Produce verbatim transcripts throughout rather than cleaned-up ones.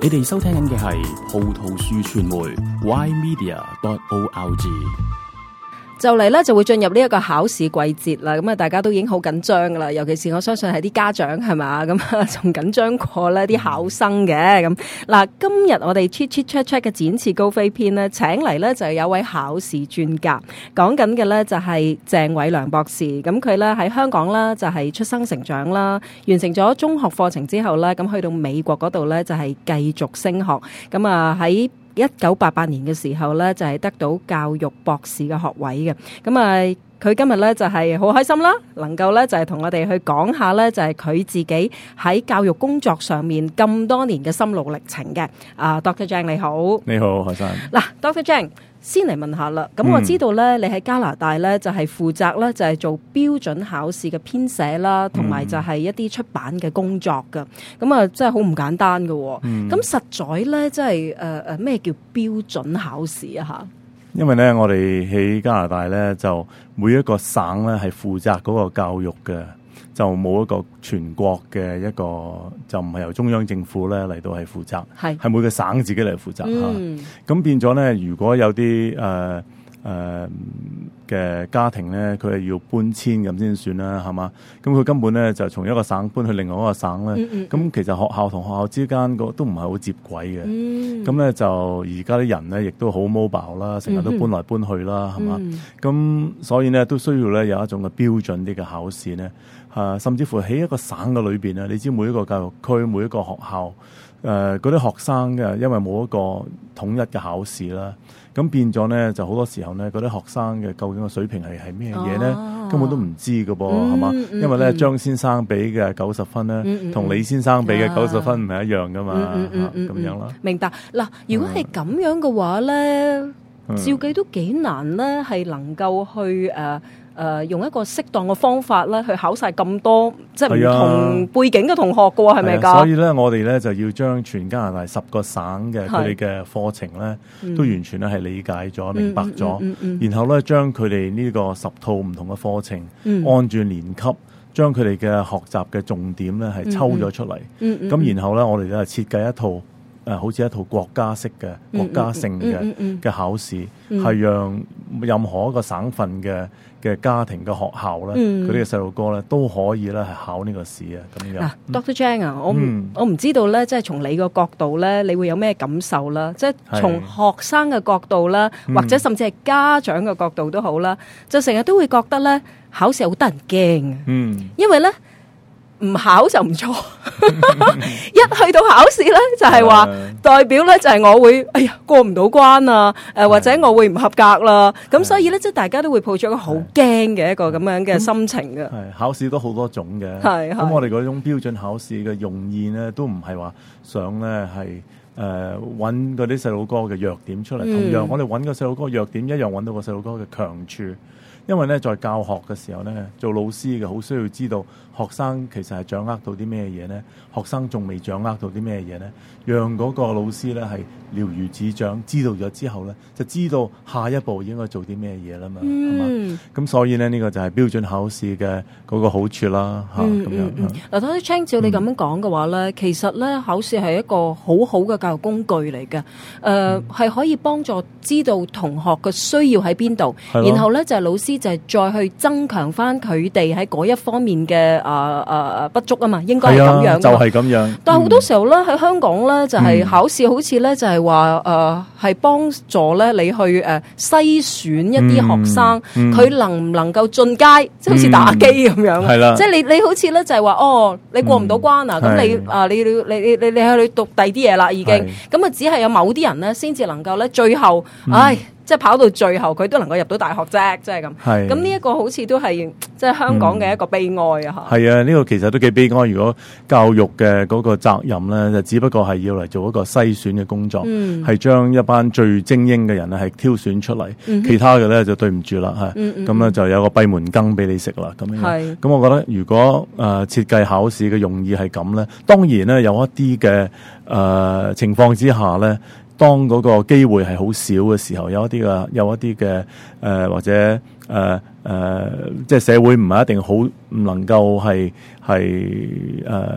你哋收聽緊嘅係葡萄樹傳媒 Y Media dot O R G。 就嚟咧就會進入呢一個考試季節啦，咁啊大家都已經好緊張噶啦，尤其是我相信係啲家長係嘛，咁啊仲緊張過咧啲考生嘅。咁嗱，今日我哋 Chit Chit Chat Chat 嘅展翅高飛篇呢，請嚟咧就有位考試專家，講緊嘅咧就係鄭偉良博士。咁佢咧喺香港啦，就係出生成長啦，完成咗中學課程之後咧，咁去到美國嗰度咧就係繼續升學。咁啊喺一九八八年嘅時候咧，就係得到教育博士嘅學位嘅。咁啊，佢今日咧就係好開心啦，能夠咧就係同我哋去講下咧，就係佢自己喺教育工作上面咁多年嘅心路歷程嘅。啊 ，Doctor Zhang 你好， 你好，何生。 嗱 ，Doctor Zhang。先嚟問下啦，咁我知道咧，你喺加拿大咧就係負責咧就係做標準考試嘅編寫啦，同埋就係一啲出版嘅工作噶。咁啊，真係好唔簡單噶。咁、嗯、實在咧，即係誒誒咩叫標準考試啊？吓， 因為咧，我哋喺加拿大咧，就每一個省咧係負責嗰個教育嘅。就冇一個全國嘅一個，就唔係由中央政府咧嚟到係負責，係係每個省自己嚟負責嚇。咁、嗯、變咗咧，如果有啲誒誒嘅家庭咧，佢係要搬遷咁先算啦，係嘛？咁佢根本咧就從一個省搬去另外一個省咧。咁、嗯嗯、其實學校同學校之間個都唔係好接軌嘅。咁、嗯、咧就而家啲人咧亦都好 mobile 啦，成日都搬來搬去啦，係、嗯、嘛？咁、嗯、所以咧都需要咧有一種嘅標準啲嘅考試咧。啊，甚至乎喺一個省嘅裏邊啊，你知每一個教育區、每一個學校，誒嗰啲學生嘅，因為冇一個統一嘅考試啦，咁變咗咧就好多時候咧，嗰啲學生嘅究竟個水平係係咩嘢咧，根本都唔知㗎噃，係、嗯、嘛？因為咧張先生俾嘅九十分咧，同、嗯、李先生俾嘅九十分唔係一樣噶嘛，咁、嗯嗯嗯嗯、樣啦。明白嗱，如果係咁樣嘅話咧、嗯，照計都幾難咧，係能夠去誒。呃誒、呃、用一個適當嘅方法咧，去考晒咁多即係唔同背景嘅同學嘅喎，係咪㗎？ 所以咧，我哋咧就要將全加拿大十個省嘅佢哋嘅課程咧，都完全咧係理解咗、嗯、明白咗、嗯嗯嗯，然後咧將佢哋呢個十套唔同嘅課程、嗯、按住年級，將佢哋嘅學習嘅重點咧係抽咗出嚟。咁、嗯嗯嗯、然後咧，我哋咧設計一套誒、呃，好似一套國家式嘅、嗯、國家性嘅嘅、嗯嗯嗯、考試，係、嗯、讓任何一個省份嘅嘅家庭嘅學校咧，佢哋嘅細路哥咧都可以咧係考呢個試啊，咁樣。嗱、嗯、，Doctor Zhang 啊，我唔、嗯、我唔知道咧，即係從你個角度咧，你會有咩感受啦？即係從學生嘅角度啦，或者甚至係家長嘅角度都好啦，就成日都會覺得咧考試好得人驚啊。嗯，因為咧唔考就唔錯，一去到考試咧就係話代表咧就係我會哎呀過唔到關啊，誒或者我會唔合格啦，咁所以咧即係大家都會抱住一個好驚嘅一個咁樣嘅心情嘅。係考試都好多種嘅，係咁我哋嗰種標準考試嘅用意咧都唔係話想咧係誒揾嗰啲細路哥嘅弱點出嚟，嗯、同樣我哋揾個細路哥弱點一樣揾到個細路哥嘅強處。因為咧，在教學嘅時候咧，做老師嘅好需要知道學生其實係掌握到啲咩嘢咧，學生仲未掌握到啲咩嘢咧，讓嗰個老師咧係了如指掌，知道咗之後咧，就知道下一步應該做啲咩嘢啦嘛，係、嗯、嘛？咁所以咧，呢、這個就係標準考試嘅嗰個好處啦，嚇、嗯、咁、嗯、樣。嗱、嗯，睇啲 Zhang 照你咁樣講嘅話咧、嗯，其實咧考試係一個好好嘅教育工具嚟嘅，誒、呃、係、嗯、可以幫助知道同學嘅需要喺邊度，然後咧就係、是、老師。就係、是、再去增強翻佢哋喺嗰一方面嘅啊啊不足啊嘛，應該係咁樣。就係、是、咁樣。但係好多時候咧喺、嗯、香港咧就係、是、考試好似咧就係話誒係幫助咧你去誒篩、呃、選一啲學生，佢、嗯、能唔能夠進階，即係好似打機咁樣。係、嗯、啦，即係你你好似咧就係話哦，你過唔到關啊，咁、嗯、你啊你你你你你去讀第二啲嘢啦已經。咁啊只係有某啲人咧先至能夠咧最後，嗯、唉。即係跑到最後，佢都能夠入到大學啫，即係咁。係咁呢一個好似都係即係香港嘅一個悲哀啊！嚇。係啊，呢個其實都幾悲哀。如果教育嘅嗰個責任咧，就只不過係要嚟做一個篩選嘅工作，係、嗯、將一班最精英嘅人咧係挑選出嚟、嗯，其他嘅咧就對唔住啦嚇。咁、嗯、咧、嗯、就有個閉門羹俾你食啦咁樣。係。咁我覺得如果誒、呃、設計考試嘅用意係咁咧，當然咧有一啲嘅誒情況之下咧。當嗰個機會係好少嘅時候，有一啲嘅有一啲嘅誒或者誒誒、呃呃，即係社會唔係一定好唔能夠係係誒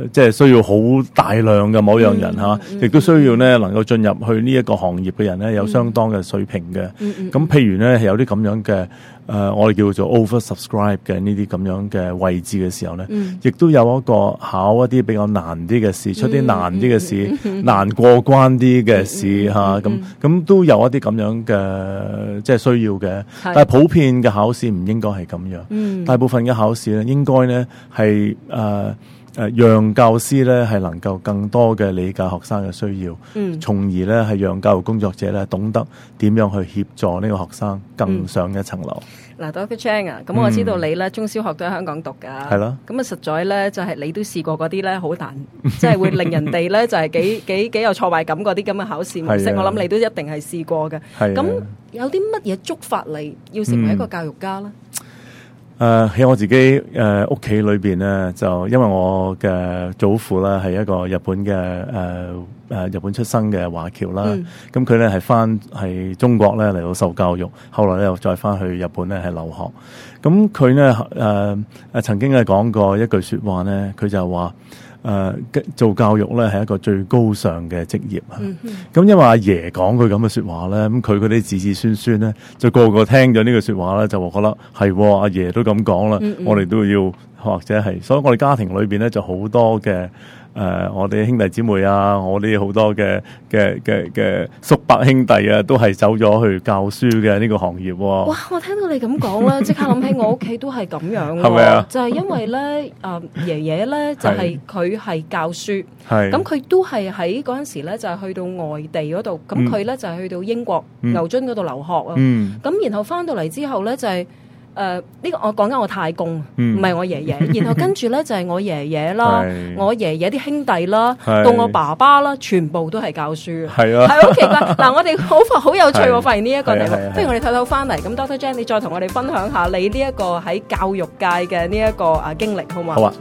呃、即係需要好大量嘅某樣人嚇，亦、嗯嗯、都需要咧能夠進入去呢一個行業嘅人咧有相當嘅水平嘅。咁、嗯嗯嗯、譬如咧係有啲咁樣嘅誒、呃，我哋叫做 oversubscribe 嘅呢啲咁樣嘅位置嘅時候咧，亦、嗯、都有一個考一啲比較難啲嘅試，出啲難啲嘅試，嗯嗯嗯、難過關啲嘅試嚇，咁咁、嗯嗯啊、都有一啲咁樣嘅即係需要嘅。但係普遍嘅考試唔應該係咁樣，嗯、大部分嘅考試咧應該咧係誒誒讓教師咧係能夠更多嘅理解學生嘅需要，嗯、從而咧係讓教育工作者咧懂得點樣去協助呢個學生更上一層樓。 嗱、嗯、，Doctor Chang 啊，咁我知道你咧、嗯、中小學都喺香港讀噶，係啦，咁啊實在咧就係、是、你都試過嗰啲咧好難，即係會令人哋咧就係幾幾幾有挫敗感嗰啲咁嘅考試模式，我諗你都一定係試過嘅。咁有啲乜嘢觸發你要成為一個教育家咧？ 誒、呃、喺我自己誒屋企裏邊咧，就因為我嘅祖父咧係一個日本嘅誒誒日本出生嘅華僑啦，咁佢咧係翻係中國咧嚟到受教育，後來咧又再翻去日本咧係留學。咁佢咧誒誒曾經係講過一句說話咧，佢就話誒、呃、做教育咧係一個最高尚嘅職業啊！咁、嗯、因為阿爺講佢咁嘅說話咧，咁佢嗰啲子子孫孫咧就個個聽咗呢句說話咧，就覺得係阿爺都咁講啦，嗯嗯我哋都要或者係，所以我哋家庭裏邊咧就好多嘅。誒、呃，我哋兄弟姊妹啊，我哋好多嘅嘅嘅嘅叔伯兄弟啊，都係走咗去教書嘅呢個行業、啊。 哇！我聽到你咁講啦，即刻諗起我屋企都係咁樣、啊， 係咪啊？ 就係因為咧，誒、呃、爺爺咧就係佢係教書，係咁佢都係喺嗰陣時咧就係、是、去到外地嗰度，咁佢咧就係、是、去到英國、嗯、牛津嗰度留學啊。咁、嗯、然後翻到嚟之後咧就係、是。誒、呃、呢、這個我講緊我太公，唔、嗯、係我爺爺。然後跟住咧就係、是、我爺爺啦，我爺爺啲兄弟啦，到我爸爸啦，全部都係教書。係啊，係好奇怪。嗱，我哋好好有趣，我發現呢一個地方。不如我哋唞唞翻嚟，咁 Doctor Chang 你再同我哋分享下你呢一個喺教育界嘅呢一個啊經歷，好嗎？好啊。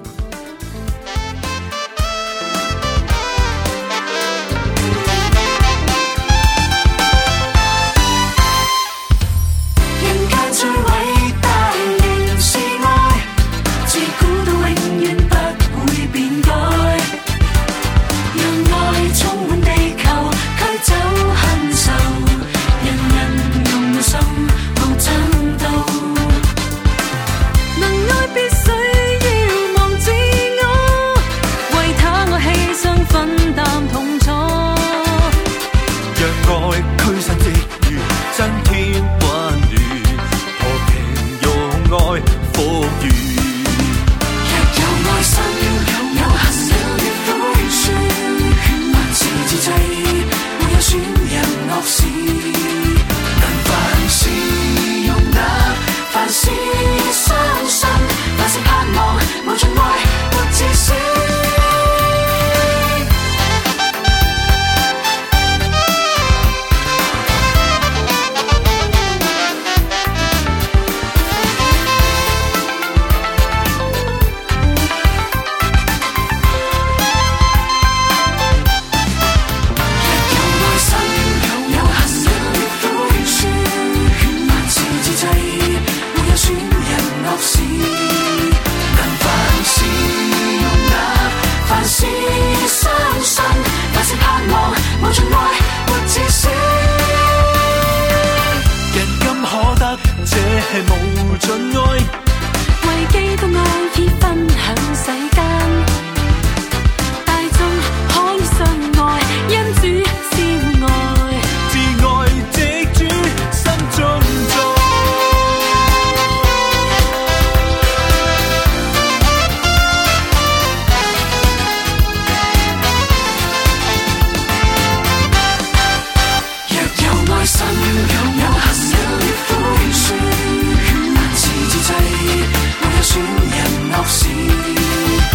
凡事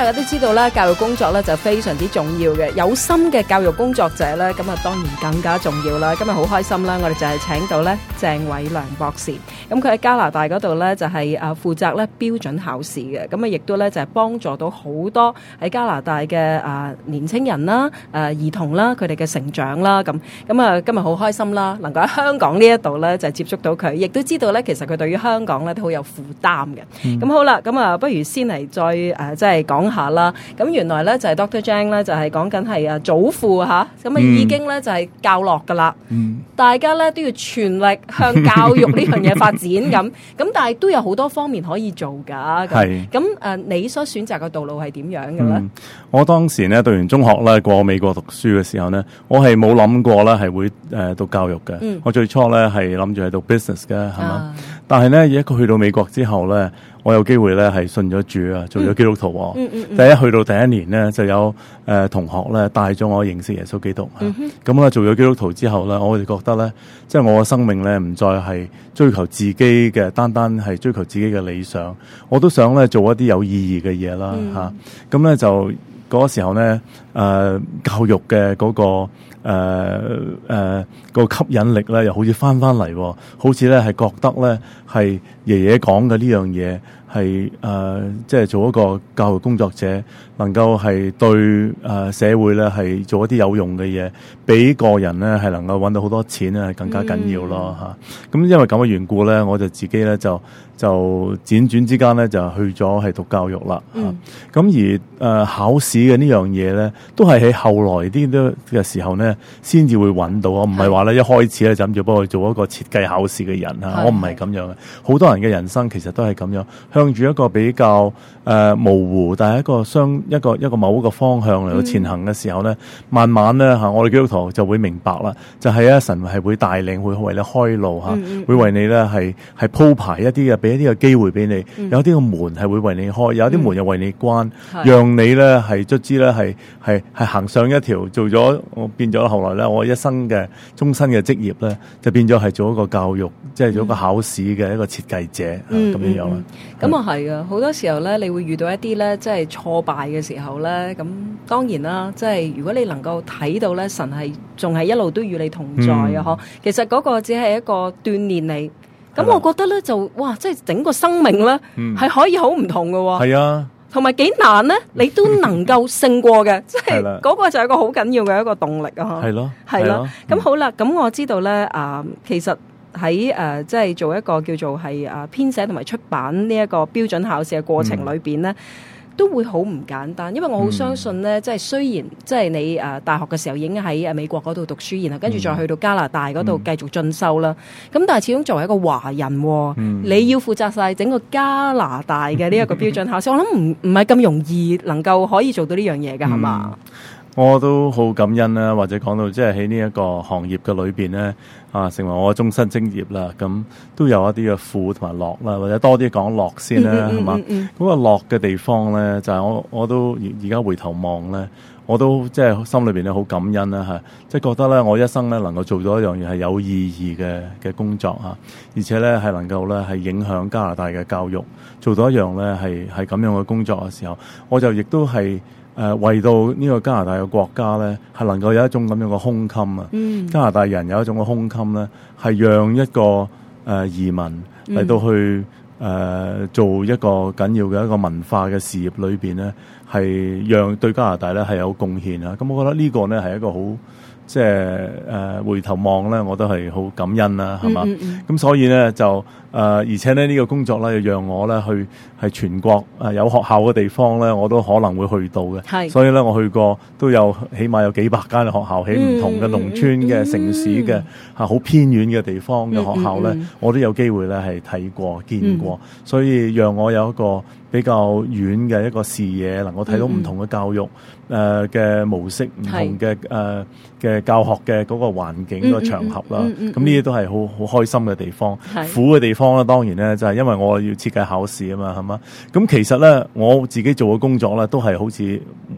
大家都知道咧，教育工作咧就非常之重要嘅，有心嘅教育工作者咧，咁啊當然更加重要啦。今日好開心啦，我哋就係請到咧鄭偉良博士，咁佢喺加拿大嗰度咧就係誒負責咧標準考試嘅，咁啊亦都咧就係幫助到好多喺加拿大嘅誒年青人啦、誒兒童啦，佢哋嘅成長啦，咁咁啊今日好開心啦，能夠喺香港呢一度咧就係接觸到佢，亦都知道咧其實佢對於香港咧都好有負擔嘅。咁、嗯、好啦，咁啊不如先嚟再誒即係講下啦。咁原來咧就係 Doctor Zhang 咧就係講緊係啊祖父吓，咁啊已經咧就係教落噶啦。嗯，大家咧都要全力向教育呢樣嘢發展咁，咁但係都有好多方面可以做噶。係咁誒，你所選擇嘅道路係點樣嘅咧？ 我當時咧讀完中學咧過美國讀書嘅時候咧，我係冇諗過咧係會誒讀教育嘅。嗯，我最初咧係諗住係讀 business 嘅，係嘛？啊、但係咧一個去到美國之後咧，我有機會咧係信咗主啊，做咗基督徒。嗯嗯嗯、第一去到第一年咧，就有誒、呃、同學咧帶咗我認識耶穌基督。咁咧、嗯哼啊、做咗基督徒之後咧，我就覺得咧，即係我嘅生命咧唔再係追求自己嘅，單單係追求自己嘅理想，我都想咧做一啲有意義嘅嘢啦嚇。咁咧、嗯啊、就嗰個時候咧，誒、呃、教育嘅嗰、那個誒誒、呃呃那個吸引力咧，又好似翻翻嚟，好似咧係覺得咧係爺爺講嘅呢樣嘢。係誒、呃，即係做一個教育工作者，能夠係對誒、呃、社會咧係做一啲有用嘅嘢，俾個人咧係能夠揾到好多錢咧，係更加緊要咯嚇。咁、嗯啊、因為咁嘅緣故咧，我就自己咧就就輾轉之間咧就去咗係讀教育啦嚇。咁、啊嗯、而誒、呃、考試嘅呢樣嘢咧，都係喺後來啲都嘅時候咧，先至會揾到啊。唔係話咧一開始咧就諗住幫佢做一個設計考試嘅人嚇，是我唔係咁樣嘅。好多人嘅人生其實都係咁樣。向住一個比較誒、呃、模糊，但係一個相一個一個某一個方向嚟到前行嘅時候咧，嗯、慢慢咧嚇，我哋基督徒就會明白啦，就係、是、啊神係會帶領，會為你開路嚇，嗯、會為你咧係係鋪排一啲嘅，俾一啲嘅機會俾你，嗯、有啲嘅門係會為你開，有啲門又為你關，嗯、讓你咧係卒之咧係係係行上一條做咗，我變咗後來咧，我一生嘅終身嘅職業咧，就變咗係做一個教育，即、就、係、是、做一個考試嘅一個設計者咁、嗯、樣樣啊。 咁啊係啊，好多時候咧，你會遇到一啲咧，即係挫敗嘅時候咧，咁當然啦，即係如果你能夠睇到咧，神係仲係一路都與你同在啊！嗬、嗯，其實嗰個只係一個鍛鍊你。咁我覺得咧，就哇，即係整個生命咧，係、嗯、可以好唔同嘅喎。係啊，同埋幾難咧，你都能夠勝過嘅，即係嗰個就係一個好緊要嘅一個動力啊！係咯，係咯。咁好啦，咁我知道咧，啊、呃，其實。喺誒、呃、即係做一個叫做係誒編寫同埋出版呢一個標準考試嘅過程裏邊咧，嗯、都會好唔簡單。因為我好相信咧，嗯、即係雖然即係你誒、呃、大學嘅時候已經喺誒美國嗰度讀書，然後跟住再去到加拿大嗰度繼續進修啦。咁、嗯、但係始終作為一個華人、哦，嗯、你要負責晒整個加拿大嘅呢一個標準考試，我諗唔唔係咁容易能夠可以做到呢樣嘢㗎，係嘛、嗯？ 我都好感恩啦，或者講到即係喺呢一個行業嘅裏邊咧，啊，成為我嘅終身職業啦。咁都有一啲嘅苦同埋樂啦，或者多啲講樂先啦，係嘛？嗰個樂嘅地方咧，就係、是、我我都而家回頭望咧，我都即係心裏邊咧好感恩啦嚇，即係覺得咧我一生咧能夠做咗一樣嘢係有意義嘅嘅工作嚇，而且咧係能夠咧係影響加拿大嘅教育，做到一樣咧係係咁樣嘅工作嘅時候，我就亦都係。誒、呃、為到呢個加拿大嘅國家咧，係能夠有一種咁樣嘅胸襟啊！嗯、加拿大人有一種嘅胸襟咧，係讓一個誒、呃、移民嚟到去誒、呃、做一個緊要嘅一個文化嘅事業裏邊咧，係讓對加拿大咧係有貢獻啊！咁、嗯、我覺得呢個咧係一個好。即係誒、呃、回頭望咧，我都係好感恩啦，係嘛？咁、嗯嗯、所以咧就誒、呃，而且咧呢、這個工作咧，又讓我咧去係全國誒、呃、有學校嘅地方咧，我都可能會去到嘅。係，所以咧我去過都有起碼有幾百間嘅學校，喺唔同嘅農村嘅、嗯、城市嘅嚇好偏遠嘅地方嘅學校咧，嗯嗯嗯、我都有機會咧係睇過見過，嗯、所以讓我有一個比較遠嘅一個視野，能夠睇到唔同嘅教育誒嘅、呃、模式，唔同嘅誒嘅教學嘅嗰個環境、嗯、個場合啦。咁呢啲都係好好開心嘅地方。是苦嘅地方咧，當然咧就係、是、因為我要設計考試啊嘛，係嘛。咁其實咧我自己做嘅工作咧，都係好似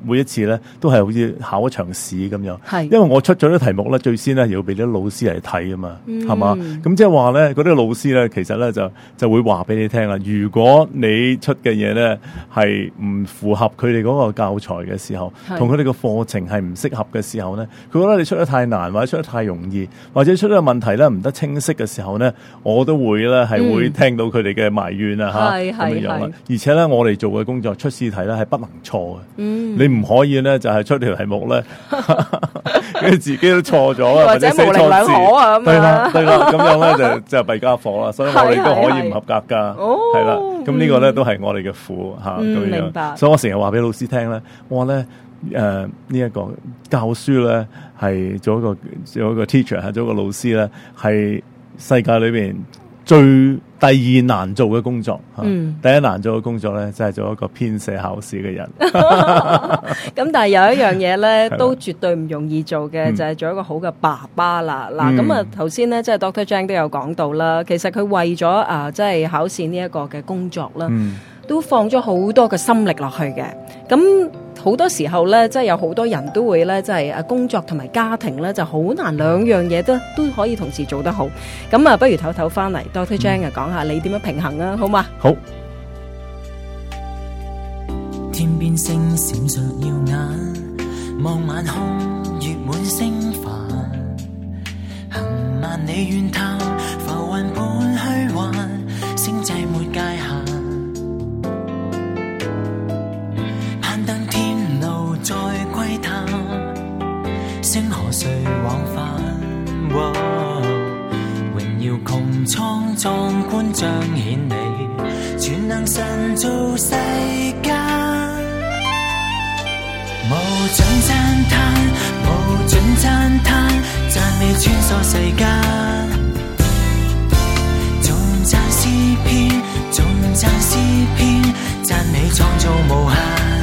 每一次咧都係好似考一場試咁樣。 係， 因為我出咗啲題目咧，最先咧要俾啲老師嚟睇啊嘛，係嘛、 嗯？ 咁即係話咧，嗰啲老師咧，其實咧就就會話俾你聽啦。如果你出嘅嘢咧係唔符合佢哋嗰個教材嘅時候，同佢哋個課程係唔適合嘅時候咧，佢覺得你出得太難，或者出得太容易，或者出咗個問題咧唔得清晰嘅時候咧，我都會咧係會聽到佢哋嘅埋怨啊嚇咁樣樣。而且咧，我哋做嘅工作出試題咧係不能錯嘅，嗯、你唔可以咧就係、是、出條題目咧，跟住自己都錯咗啊，或者寫錯字啊咁。對啦，對啦，咁樣咧就就弊家伙啦。所以我哋都可以唔合格噶，係啦。咁呢個咧都係我哋嘅苦嚇咁、嗯、樣。明白。所以我成日話俾老師聽咧，我話咧誒呢一、呃這個教書咧係做一個做一個 teacher 係做一個老師咧係世界裏邊最第二難做嘅工作，嗯、第一難做嘅工作咧，就係做一個編寫考試嘅人。 咁但係有一樣嘢咧，都絕對唔容易做嘅，嗯、就係做一個好嘅爸爸啦。嗱、嗯，咁啊頭先咧，即係 Doctor Jang 都有講到啦，其實佢為咗啊，即係考試呢一個嘅工作啦，嗯、都放咗好多嘅心力落去嘅。咁好多時候咧，即係有好多人都會咧，即係啊工作同埋家庭咧，就好難兩樣嘢都都可以同時做得好。咁啊，不如唞唞翻嚟 ，Doctor Jang 啊，講下你點樣平衡啊，好嘛？ 好。 天邊星閃着耀眼，望晚空月滿星繁，行萬里遠探，浮雲伴虛幻，星際沒界限。再窺探，星河誰往返？哦、榮耀穹蒼壯觀彰顯你，全能神造世間，無盡讚嘆，無盡讚嘆，讚美穿梭世間，頌讚詩篇，頌讚詩篇，讚美創造無限。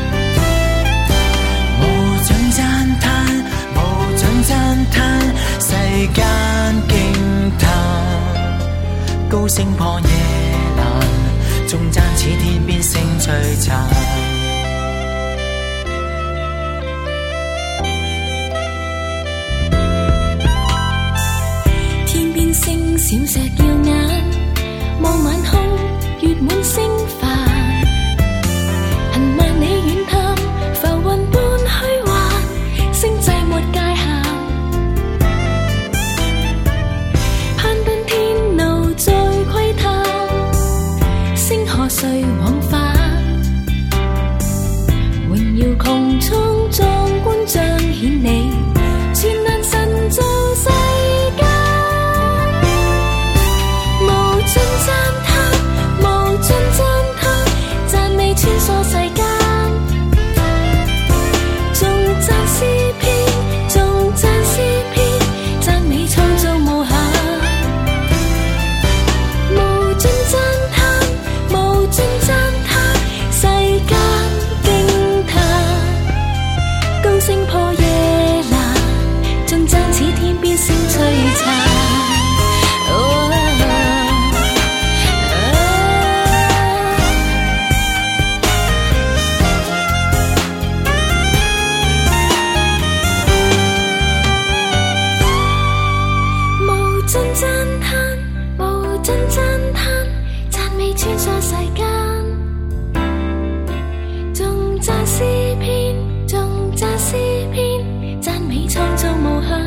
讚嘆世間驚嘆，高聲破夜闌，頌讚似天邊星璀璨。天邊星閃爍耀眼，望晚空月滿星繁，行萬里遠探，浮雲般虛幻，星際沒界限。誰往返？榮耀穹蒼壯觀彰顯你，全能神造世間，無盡讚嘆，無盡讚嘆，讚美穿梭世間，頌讚詩篇，頌讚詩篇，讚美創造無限，無盡讚嘆。盡讚嘆世間驚嘆，高聲破夜闌，頌讚似天邊星璀璨。哦啊、無盡讚嘆，無盡讚嘆，讚美穿梭世間。詩篇，頌讚詩篇，讚美創造無限，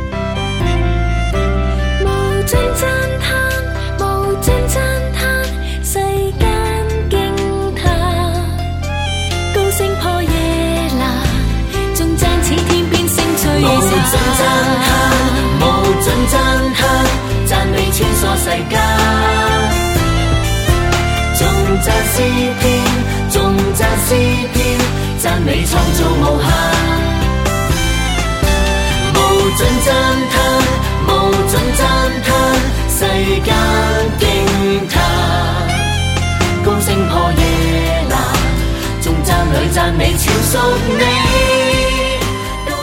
無盡讚嘆，無盡讚嘆，世間驚嘆，高聲破夜闌，頌讚似天邊星璀璨。無盡讚嘆，無盡讚嘆，讚美穿梭世間，頌讚詩篇，頌讚詩篇，讚美創造無限，無盡讚嘆，無盡讚嘆，世間驚嘆，高聲破夜闌，頌讚裏讚美超屬你。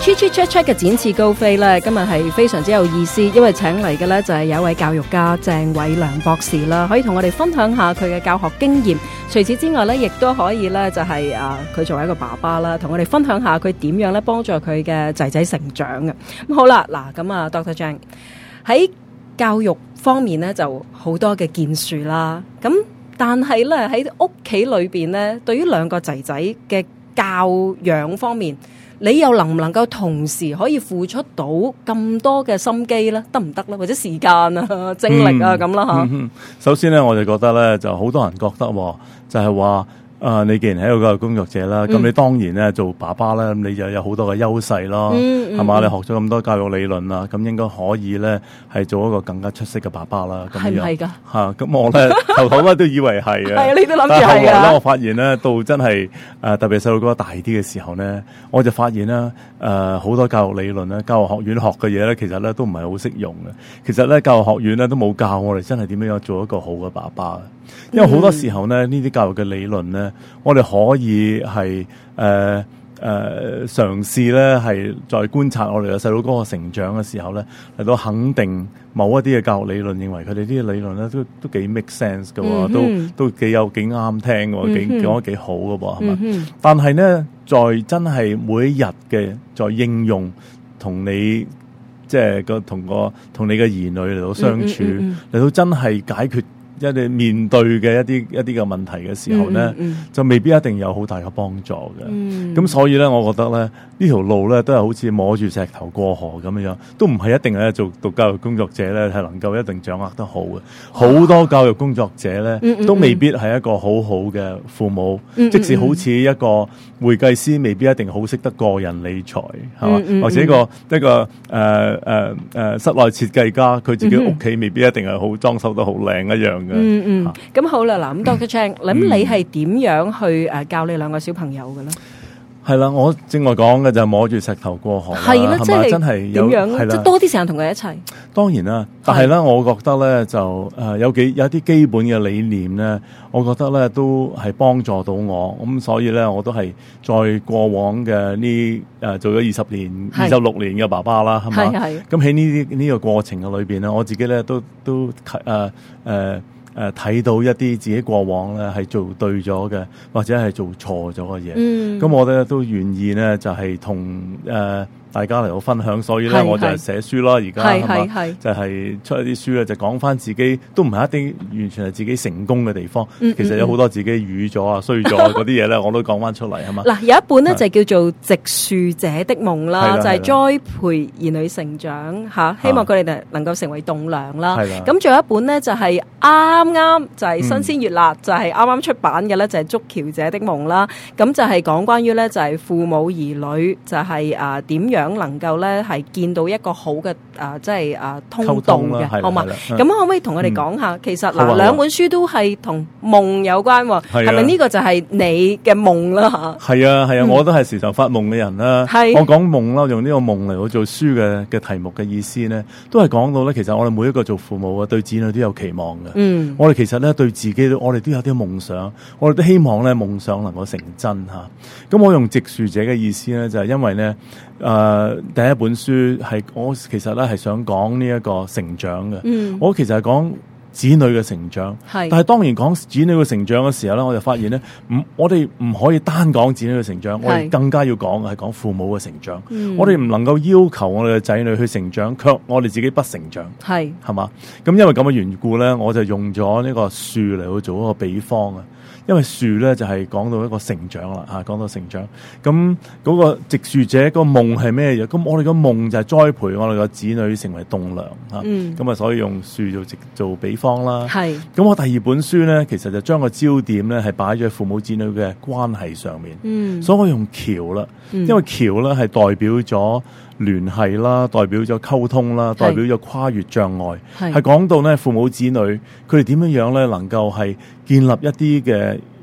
Chit Chit Chat Chat嘅展翅高飛咧，今日係非常之有意思，因為請嚟嘅咧就係有一位教育家鄭偉良博士啦，可以同我哋分享下佢嘅教學經驗。除此之外咧，亦都可以咧就係啊，佢作為一個爸爸啦，同我哋分享下佢點樣咧幫助佢嘅仔仔成長嘅。咁好啦，嗱咁啊 ，Doctor Chang 喺教育方面咧就好多嘅建樹啦，咁但係咧喺屋企裏邊咧，對於兩個仔仔嘅教養方面，你又能唔能夠同時可以付出到咁多嘅心機咧？得唔得咧？或者時間啊、精力啊咁啦吓。 首先咧，我就覺得咧，就好多人覺得就係話。啊！你既然係一個教育工作者啦，咁、嗯、你當然咧做爸爸咧，你就有好多嘅優勢咯，係、嗯、嘛、嗯？你學咗咁多教育理論啦，咁應該可以咧係做一個更加出色嘅爸爸啦。係唔係㗎？嚇！咁我咧頭頭咧都以為係嘅，係啊，你都諗住係啊。但係後來咧，我發現咧，到真係誒、呃、特別細路哥大啲嘅時候咧，我就發現咧誒好多教育理論咧，教育學院學嘅嘢咧，其實咧都唔係好識用嘅。其實咧教育學院咧都冇教我哋真係點樣做一個好嘅爸爸。因為好多時候咧，呢啲教育嘅理論咧，我哋可以係誒誒嘗試咧，係在觀察我哋嘅細佬哥嘅成長嘅時候咧，嚟到肯定某一啲嘅教育理論，認為佢哋啲理論咧都都幾 make sense 嘅、嗯，都都幾有幾啱聽嘅，幾講得幾好嘅噃，係嘛、嗯？但係咧，在真係每一日嘅在應用同你即係個同個同你嘅兒女嚟到相處，嚟、嗯嗯嗯、到真係解決。一啲面對嘅一啲一啲嘅問題嘅時候咧、嗯嗯，就未必一定有好大嘅幫助嘅。咁、嗯、所以咧，我覺得咧呢條路咧都係好似摸住石頭過河咁樣，都唔係一定係做讀教育工作者咧係能夠一定掌握得好嘅。好、哦、多教育工作者咧、嗯、都未必係一個好好嘅父母，嗯、即使好似一個會計師，未必一定好識得個人理財，係嘛、嗯？或者一個一個誒誒誒室內設計家，佢自己屋企未必一定係好裝修得好靚一樣嘅。嗯嗯，咁好啦，嗱，咁 Doctor Chang，咁你係點樣去誒教你兩個小朋友嘅咧？係啦，我正話講嘅就係摸住石頭過河，係啦，即係真係點樣？即係多啲時間同佢一齊。當然啦，但係咧，我覺得咧就誒有幾有啲基本嘅理念咧，我覺得咧都係幫助到我。咁所以咧，我都係在過往嘅呢誒做咗二十年、二十六年嘅爸爸啦，係嘛？係。咁喺呢啲呢個過程嘅裏邊咧，我自己咧都都誒誒。呃呃誒睇到一啲自己過往咧係做對咗嘅，或者係做錯咗嘅嘢，咁、嗯、我咧都願意咧就係同誒大家嚟到分享，所以咧我就係寫書啦，而家係嘛，就係、是、出一啲書咧，就講翻自己都唔係一定完全係自己成功嘅地方，嗯、其實有好多自己瘀咗啊、衰咗嗰啲嘢咧，我都講翻出嚟係嘛。嗱，有一本咧就叫做《植樹者的夢》啦，就係、是、栽培兒女成長嚇，希望佢哋能夠成為棟梁啦。咁仲有一本咧就係啱啱就係新鮮熱辣，嗯、就係啱啱出版嘅咧就係《築橋者的夢》啦。咁就係講關於咧就係父母兒女就係啊點樣能夠咧係見到一個好嘅啊即係啊通道嘅，好嘛？咁可唔可以同我哋講下？嗯、其實嗱兩、啊、本書都係同夢有關，係咪呢個就係你嘅夢啦？吓，係啊係啊，我都係時常發夢嘅人啦。係我講夢啦，用呢個夢嚟去做書嘅嘅題目嘅意思咧，都係講到咧，其實我哋每一個做父母嘅對子女都有期望嘅。嗯，我哋其實咧對自己，我哋都有啲夢想，我哋都希望咧夢想能夠成真吓。咁我用植樹者嘅意思咧，就係、是、因為咧，誒、呃，第一本書係我其實咧係想講呢一個成長嘅。嗯，我其實係講子女嘅成長，係，但係當然講子女嘅成長嘅時候咧，我就發現咧，唔，我哋唔可以單講子女嘅成長，我哋更加要講嘅係講父母嘅成長。嗯、我哋唔能夠要求我哋嘅仔女去成長，卻我哋自己不成長，係，係嘛？咁因為咁嘅緣故咧，我就用咗呢個樹嚟去做一個比方啊。因為樹咧就係、是、講到一個成長啦，吓、啊、講到成長。咁嗰個植樹者個夢係咩嘢？咁我哋個夢就係栽培我哋個子女成為棟樑吓。咁、嗯、啊，所以用樹做做比方啦。係。咁我第二本書咧，其實就將個焦點咧係擺咗喺父母子女嘅關係上面。嗯。所以我用橋啦、嗯，因為橋咧係代表咗聯繫啦，代表咗溝通啦，代表咗跨越障礙，係講到咧父母子女佢哋點樣樣咧能夠係建立一啲嘅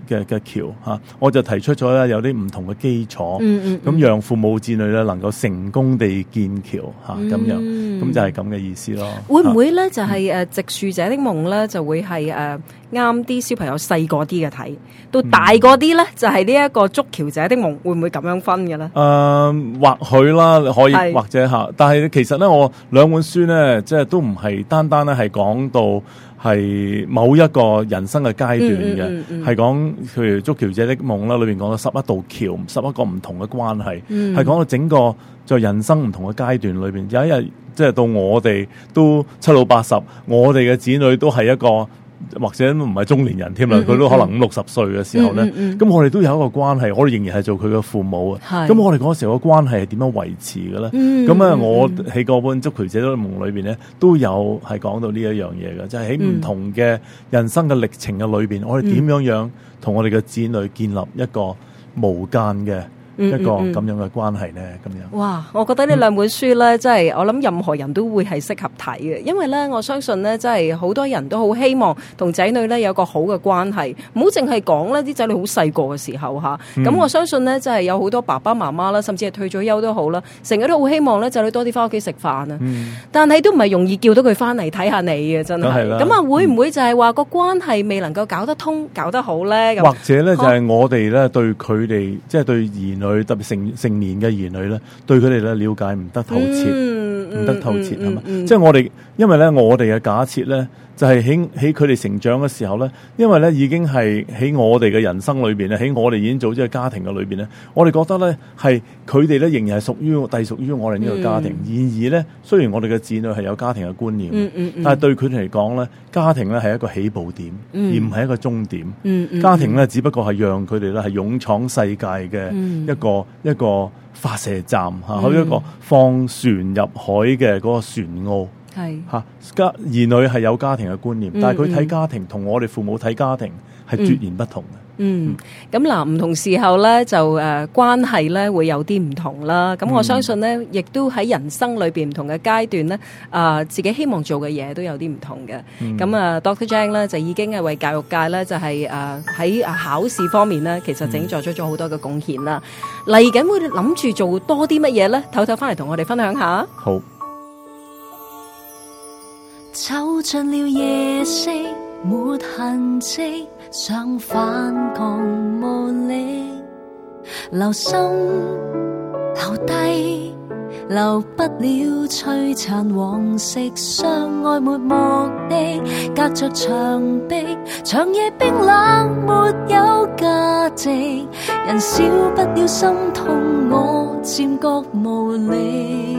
嘅嘅橋嚇，我就提出咗咧有啲唔同嘅基礎，咁、 嗯嗯、 讓父母子女咧能夠成功地建橋嚇，咁、嗯、樣，咁就係咁嘅意思咯。 會唔會咧就係誒植樹者的夢咧就會係誒啱啲小朋友細個啲嘅睇，到大個啲咧就係呢一個築橋者的夢，會唔會咁樣分嘅咧？誒、 呃，或許啦，可以或者嚇，但係其實咧我兩本書咧即係都唔係單單咧係講到係某一個人生嘅階段嘅，係、嗯嗯嗯、講譬如築橋者的夢啦，裏邊講到十一道橋，十一個唔同嘅關係，係、嗯、講到整個在人生唔同嘅階段裏邊，有一日即係到我哋都七老八十，我哋嘅子女都係一個或者唔係中年人添啦，佢、嗯嗯、都可能五六十歲嘅時候咧，咁、嗯嗯嗯、我哋都有一個關係，我哋仍然係做佢嘅父母啊。咁我哋嗰時候嘅關係係點樣維持嘅咧？咁、嗯、啊，嗯、我喺嗰本築橋者的夢裏邊咧，都有係講到呢一樣嘢嘅，就係喺唔同嘅人生嘅歷程嘅裏邊，我哋點樣樣同我哋嘅子女建立一個無間嘅一個咁樣嘅關係咧，咁樣。哇！ 我覺得呢兩本書咧，真係我諗任何人都會係適合睇嘅，因為咧，我相信咧，真係好多人都好希望同仔女咧有個好嘅關係，唔好淨係講咧啲仔女好細個嘅時候嚇。咁、嗯、我相信咧，真係有好多爸爸媽媽啦，甚至係退咗休都好啦，成日都好希望咧仔女多啲翻屋企食飯啊。嗯、但係都唔係容易叫到佢翻嚟睇下你嘅，真係。咁啊，會唔會就係話個關係未能夠搞得通、搞得好咧？ 或者咧，就係我哋咧對佢哋，即係對兒女。特別成成年嘅兒女咧，對佢哋咧了解唔得透徹，唔、嗯、得透徹係嘛？即係我哋，因為咧我哋嘅假設咧，就係喺喺佢哋成長嘅時候咧，因為咧已經係喺我哋嘅人生裏邊咧，喺我哋已經組織嘅家庭嘅裏邊咧，我哋覺得咧係佢哋咧仍然係屬於隸屬於我哋呢個家庭。然、嗯、而咧，雖然我哋嘅子女係有家庭嘅觀念，嗯嗯嗯、但係對佢哋嚟講咧，家庭咧係一個起步點，嗯、而唔係一個終點。嗯嗯、家庭咧只不過係讓佢哋咧係勇闖世界嘅一個、嗯、一個發射站嚇，好似、嗯、一個放船入海嘅嗰個船澳。係吓家兒女係有家庭嘅觀念，嗯、但係佢睇家庭同我哋父母睇家庭係截然不同嘅。 嗯，咁嗱，唔同時候咧就誒、呃、關係咧會有啲唔同啦。咁我相信咧，亦、嗯、都喺人生裏邊唔同嘅階段咧，啊、呃、自己希望做嘅嘢都有啲唔同嘅。咁、嗯、啊 ，Doctor Jang 咧就已經係為教育界咧就係誒喺考試方面咧，其實整作出咗好多嘅貢獻啦。嚟緊、嗯、會諗住做多啲乜嘢咧？唞唞翻嚟同我哋分享下。 好。 走進了夜色，沒痕跡，想反抗無力，留心留低，留不了璀璨黃色，相愛沒目的，隔着牆壁，長夜冰冷沒有價值，人少不了心痛，我漸覺無力。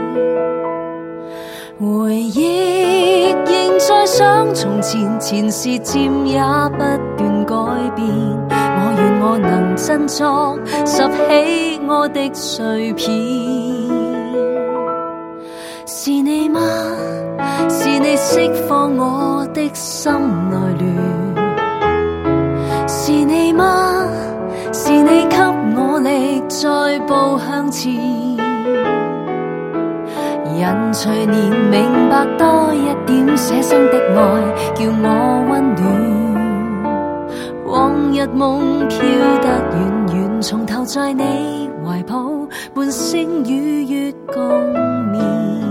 回憶仍在想從前，前事漸也不斷改變，我願我能振作拾起我的碎片。是你嗎？是你釋放我的心內亂。是你嗎？是你給我力再步向前。人隨年明白多一點，寫生的愛叫我溫暖。往日夢飄得遠遠，從頭在你懷抱，伴星與月共眠。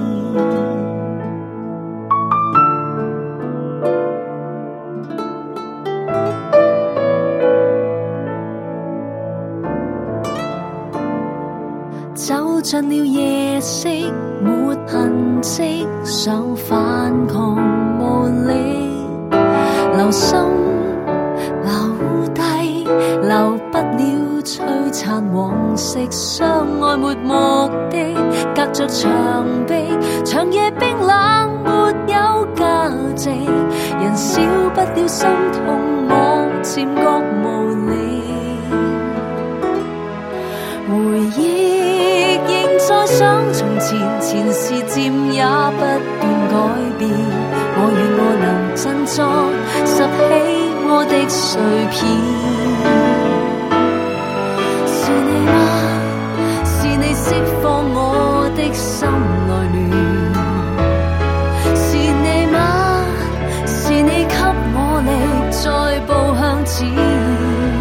走進了夜色，沒痕跡，想反抗無力，留心留低，留不了璀璨黃色，相愛沒目的，隔着牆壁，長夜冰冷沒有價值，人少不了心痛，我漸覺無力。回憶仍在想從前，前事漸也不斷改變，我願我能振作拾起我的碎片。是你嗎？是你釋放我的心內亂。是你嗎？是你給我力再步向前。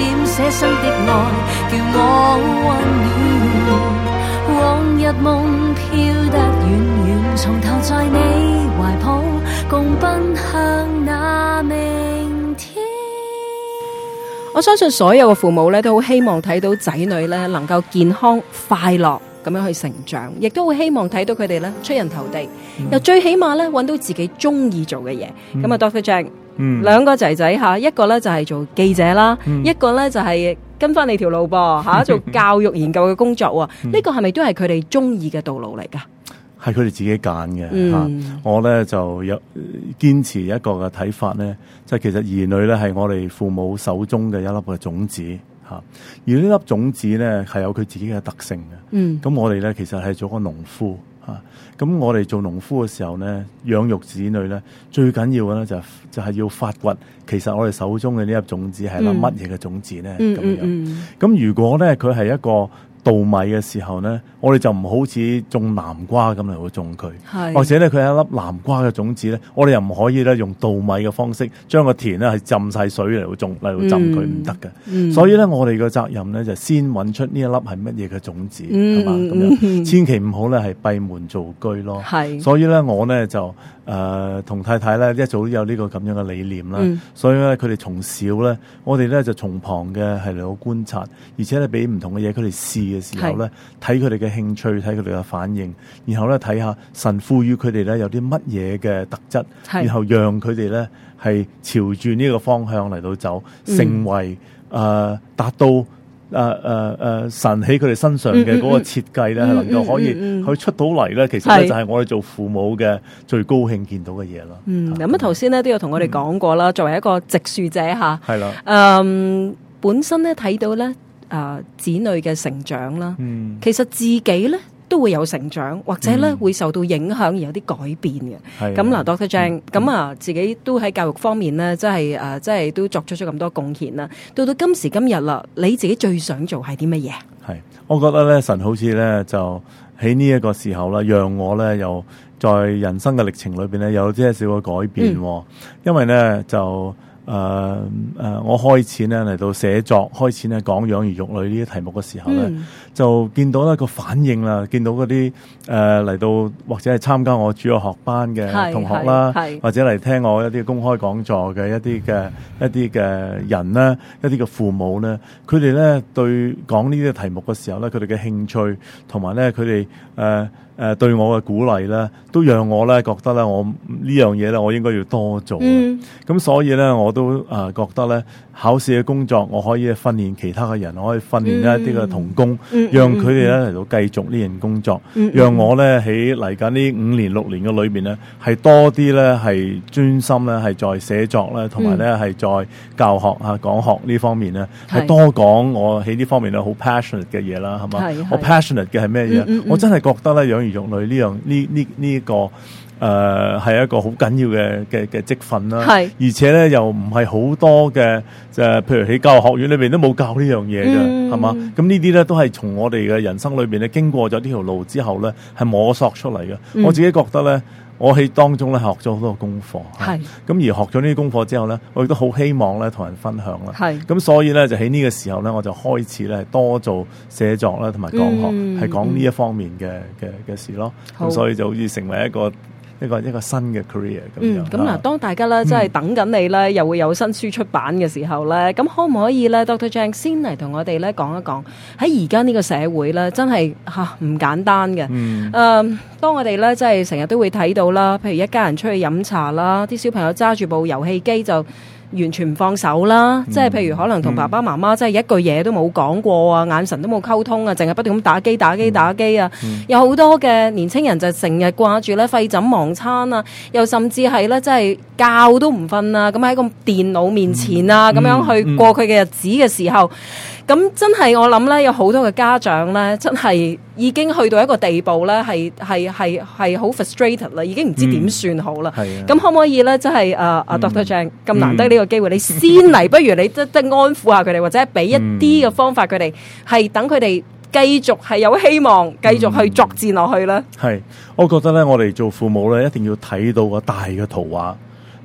點捨生的愛，叫我溫暖。往日夢飄得遠遠，從頭在你懷抱，共奔向那明天。 我相信所有嘅父母咧都好希望睇到仔女咧能夠健康快樂咁樣去成長，亦都會希望睇到佢哋咧出人頭地，嗯、又最起碼咧揾到自己中意做嘅嘢。咁啊 ，Doctor Jack，嗯，兩個仔仔吓，一個咧就係做記者啦，嗯、一個咧就係跟翻你條路噃吓，做教育研究嘅工作。呢、嗯、個係咪都係佢哋中意嘅道路嚟噶？ 係佢哋自己揀嘅。 嗯、 吓，我咧就有堅持一個嘅睇法咧，即係其實兒女咧係我哋父母手中嘅一粒嘅種子。而呢粒種子咧係有佢自己嘅特性嘅。嗯，咁我哋咧其實係做個農夫吓。咁我哋做農夫嘅時候咧，養育子女咧，最緊要嘅咧就係就係要發掘，其實我哋手中嘅呢粒種子係粒乜嘢嘅種子咧？咁、嗯、樣。咁、嗯嗯、如果咧佢係一個稻米嘅時候咧，我哋就唔好似種南瓜咁嚟去種佢，或者咧佢係一粒南瓜嘅種子咧，我哋又唔可以咧用稻米嘅方式將個田咧係浸晒水嚟去種嚟去浸佢，唔得嘅。所以咧我哋嘅責任咧就先揾出呢一粒係乜嘢嘅種子，係嘛咁樣，千祈唔好咧係閉門造車咯。係，所以咧我咧就誒同、呃、太太咧一早都有呢個咁樣嘅理念啦。嗯、所以咧佢哋從小咧，我哋咧就從旁嘅係嚟到觀察，而且咧俾唔同嘅嘢佢哋試嘅時候咧，睇佢哋嘅興趣，睇佢哋嘅反應，然後咧睇下神賦予佢哋咧有啲乜嘢嘅特質，然後讓佢哋咧係朝住呢個方向嚟到走，嗯、成為誒達、呃、到誒誒誒神喺佢哋身上嘅嗰個設計咧，係、嗯嗯、能夠可以去出到嚟咧。其實咧就係我哋做父母嘅最高興見到嘅嘢咯。嗯，咁啊頭先咧都有同我哋講過啦，嗯、作為一個植樹者吓，係啦，嗯，本身咧睇到咧。誒、呃，子女嘅成長啦，嗯、其實自己咧都會有成長，或者咧、嗯、會受到影響而有啲改變嘅。咁嗱，Doctor Jang，咁啊，自己都喺教育方面咧，即係誒，即係都作出咗咁多貢獻啦。到到今時今日啦，你自己最想做係啲乜嘢？係，我覺得咧，神好似咧就喺呢一個時候啦，讓我咧又在人生嘅歷程裏邊咧有啲少嘅改變。嗯、因為咧就。誒誒、呃呃，我開始咧嚟到寫作，開始咧講養兒育女呢啲題目嘅時候咧，嗯、就見到一個反應啦，見到嗰啲誒嚟到或者係參加我主日學班嘅同學啦，或者嚟聽我一啲公開講座嘅一啲嘅一啲嘅人咧，一啲嘅父母咧，佢哋咧對講呢啲題目嘅時候咧，佢哋嘅興趣同埋咧佢哋誒誒對我嘅鼓勵咧，都讓我咧覺得咧我呢樣嘢咧，我應該要多做。咁、嗯、所以咧，我都誒、呃、覺得咧，考試嘅工作我可以訓練其他嘅人，我可以訓練一啲嘅同工，嗯、讓佢哋咧嚟到繼續呢樣工作，嗯、讓我咧喺嚟緊呢五年六年嘅裏邊咧，係多啲咧係專心咧係在寫作咧，同埋咧係在教學啊講學呢方面咧，係多講我喺呢方面咧好 passionate 嘅嘢啦，係嘛？我 passionate 嘅係咩嘢？嗯嗯、我真係覺得咧養兒育女呢樣呢呢呢個誒係、呃、一個好緊要嘅嘅嘅職分啦，係而且咧又唔係好多嘅，就譬如喺教育學院裏邊都冇教呢樣嘢嘅，係嘛、嗯？咁呢啲咧都係從我哋嘅人生裏邊咧經過咗呢條路之後咧係摸索出嚟嘅。嗯、我自己覺得咧，我喺當中咧學咗好多功課，係咁而學咗呢啲功課之後咧，我亦都好希望咧同人分享啦。係咁所以咧就喺呢個時候咧，我就開始咧多做寫作啦，同埋講學，係、嗯、講呢一方面嘅嘅嘅事咯。咁所以就好似成為一個。一個一個新嘅 career 咁樣。嗯，咁嗱，當大家咧真係等緊你咧，嗯、又會有新書出版嘅時候咧，咁可唔可以咧 ，Doctor Jang 先嚟同我哋咧講一講喺而家呢個社會咧，真係吓唔簡單嘅。嗯。誒、呃，當我哋咧真係成日都會睇到啦，譬如一家人出去飲茶啦，啲小朋友揸住部遊戲機就完全唔放手啦，嗯、即係譬如可能同爸爸媽媽真係一句嘢都冇講過啊，眼神都冇溝通啊，淨係不斷咁打機打機打機啊，嗯、有好多嘅年青人就成日掛住咧廢寢忘餐啊，又甚至係咧真係覺都唔瞓啊，咁喺個電腦面前啊，咁、嗯、樣去過佢嘅日子嘅時候，咁、嗯、真係我諗咧有好多嘅家長咧，真係已經去到一個地步咧，係係係係好 frustrated 啦，已經唔知點算好啦。咁、嗯、可唔可以咧，即係誒阿 Doctor Jang 咁難得呢個機會，嗯、你先嚟，不如你即即安撫下佢哋，或者俾一啲嘅方法佢哋，係等佢哋繼續係有希望，繼續去作戰落去咧。係、嗯，我覺得咧，我哋做父母咧，一定要睇到個大嘅圖畫。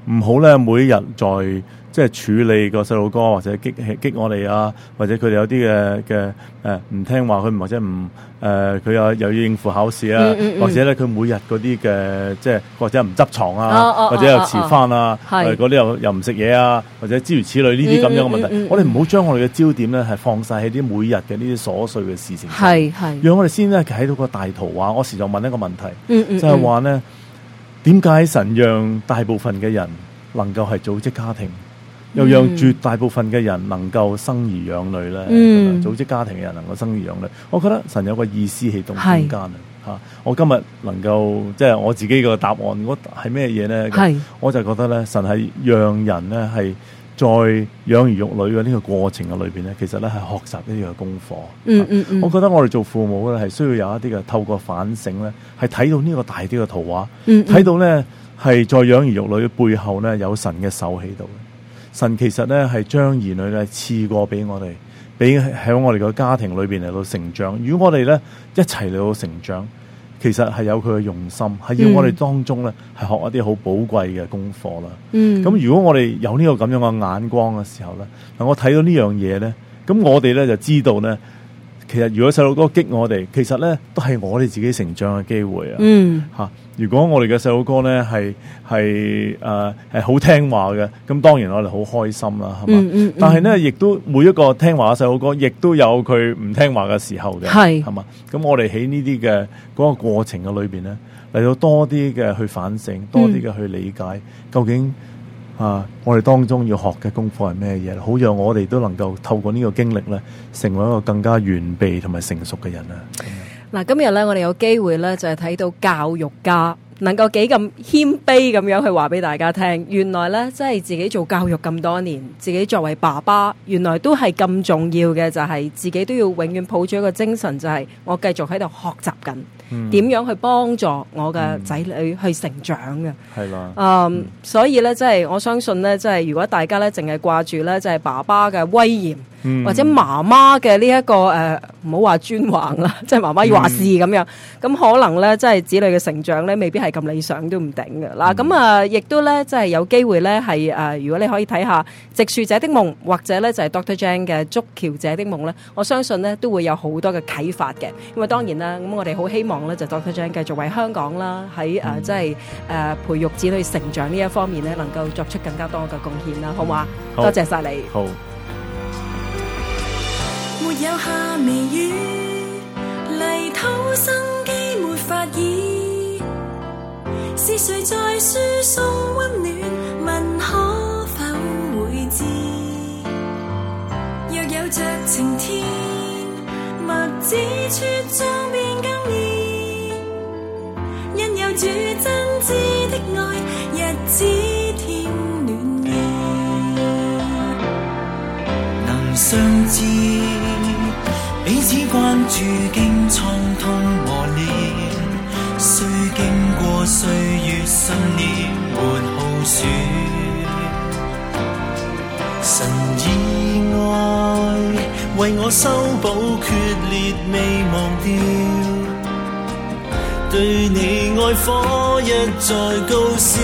唔好咧每一日在即係處理個細路哥或者激激我哋啊，或者佢哋有啲嘅嘅誒唔聽話，佢或者唔誒佢又又要應付考試啊， 嗯嗯嗯或者咧佢每日嗰啲嘅即係或者唔執床啊， 哦哦或者又遲翻啊， 係嗰啲又又唔食嘢啊，或者諸如此類呢啲咁樣嘅問題， 嗯嗯嗯嗯我哋唔好將我哋嘅焦點咧係放晒喺啲每日嘅呢啲瑣碎嘅事情上， 係係， 讓我哋先咧睇到個大圖畫。我時就問一個問題， 嗯嗯就係話咧點解神讓大部分嘅人能夠係組織家庭？又讓絕大部分嘅人能夠生兒養女咧， 嗯、 組織家庭嘅人能夠生兒養女，我覺得神有個意思喺中間啊！嚇，我今日能夠即係我自己個答案，我係咩嘢咧？ 係， 我就覺得咧，神係讓人咧係在養兒育女嘅呢個過程嘅裏邊咧，其實咧係學習一樣嘅功課。 嗯嗯嗯， 我覺得我哋做父母咧係需要有一啲嘅透過反省咧，係睇到呢個大啲嘅圖畫，睇、 嗯嗯、 到咧係在養兒育女嘅背後咧有神嘅手喺度。神其實咧係將兒女咧賜過俾我哋，俾喺我哋個家庭裏邊嚟到成長。如果我哋咧一齊嚟到成長，其實係有佢嘅用心，係要我哋當中咧係學一啲好寶貴嘅功課啦。嗯，咁如果我哋有呢個咁樣嘅眼光嘅時候咧，嗱我睇到呢樣嘢咧，咁我哋咧就知道咧，其實如果細路哥激我哋，其實咧都係我哋自己成長嘅機會啊。嗯，吓。如果我哋嘅細路哥咧係係誒係好聽話嘅，咁當然我哋好開心啦，係嘛？嗯嗯嗯、但係咧，亦都每一個聽話嘅細路哥，亦都有佢唔聽話嘅時候嘅，係係嘛？咁我哋喺呢啲嘅嗰個過程嘅裏邊咧，嚟到多啲嘅去反省，多啲嘅去理解，嗯、究竟啊，我哋當中要學嘅功課係咩嘢？好讓我哋都能夠透過呢個經歷咧，成為一個更加完備同埋成熟嘅人啊！ 嗱，今日咧，我哋有機會咧，就係睇到教育家能夠幾咁謙卑咁樣去話俾大家聽，原來咧，即係自己做教育咁多年，自己作為爸爸，原來都係咁重要嘅，就係自己都要永遠抱住一個精神，就係我繼續喺度學習緊，點樣去幫助我嘅仔女去成長嘅。係啦，嗯，所以咧，即係我相信咧，即係如果大家咧淨係掛住咧，即係爸爸嘅威嚴。嗯、或者媽媽嘅呢一個誒，唔好話專橫啦，即係媽媽要話事咁樣，咁、嗯、可能咧，即係子女嘅成長咧，未必係咁理想都唔定嘅。嗱、嗯，咁啊，亦都咧，即係有機會咧，係誒，如果你可以睇下《植樹者的夢》，或者咧就係 Doctor Jang 嘅《築橋者的夢》咧，我相信咧都會有好多嘅啟發嘅。因為當然啦，咁我哋好希望咧，就 Doctor Jang 繼續為香港啦，喺誒、呃、即係誒、呃、培育子女成長呢一方面咧，能夠作出更加多嘅貢獻啦，好嘛？多謝晒你。好。 沒有夏微雨，泥土生機沒法醫。是誰在輸送溫暖？問可否會知？若有着晴天，麥子茁壯變更易。因有主真摯的愛，日子添暖意。能相知。彼此關注，經創痛磨練，雖經過歲月新年沒耗損。神以愛為我修補決裂未忘掉，對你愛火一再高燒。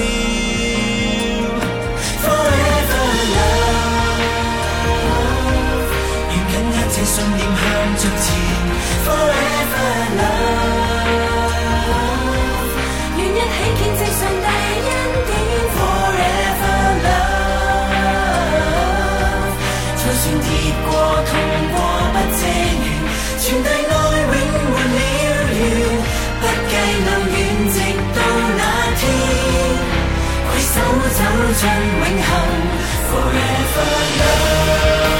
信念向着前 ，Forever Love， 願一起見證上帝恩典 ，Forever Love， 就算跌過痛過不謝緣，傳遞愛永沒了緣，不計路遠直到那天，攜手走進永恆 ，Forever Love。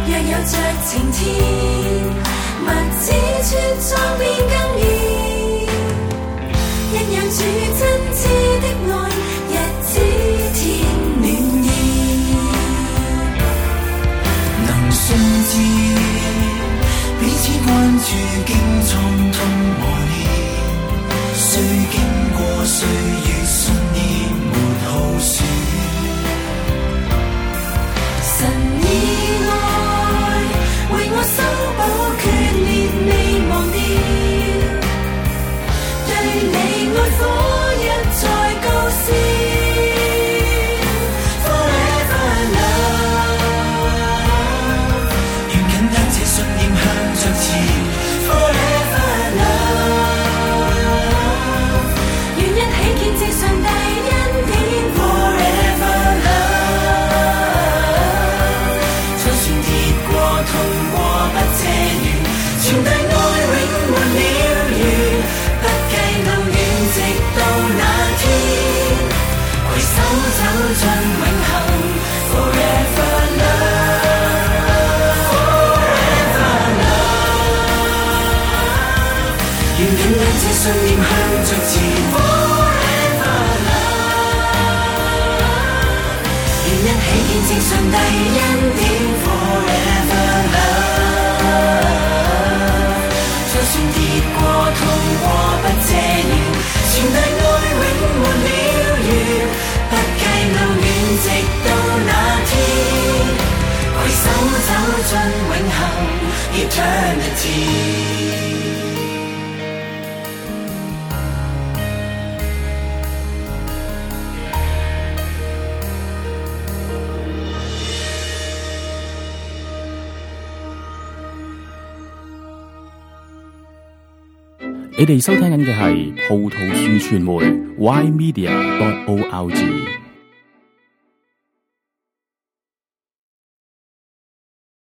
若有着晴天，物子穿裝變更易，因有主真摯的愛，日子天暖意。 能信知彼此關注，經蒼通磨練，雖經過歲月，信念沒耗損。 神以愛為我修補決裂未忘掉，對你愛火一再高燒。Forever love， 願緊握這信念向着前。 Forever love， 願一起見證上帝恩典。Forever love， 就算跌過痛過不謝緣，傳遞愛永沒了緣，不計路遠直到那天，攜手走進永恆。Forever love， Forever love， 願緊握這信念向着前。Forever love， 願一起見證上帝恩典。Forever love， 就算跌過痛過不謝緣，傳遞愛永沒了緣，不計路遠直到那天，攜手走進永恆 Eternity。 你哋收聽緊嘅係葡萄樹傳媒 Y Media dot O R G。